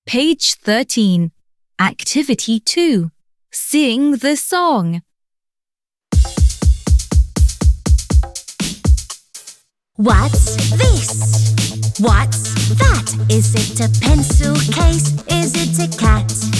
Page 13. Activity 2. Sing the song. What's this? What's that? Is it a pencil case? Is it a cat?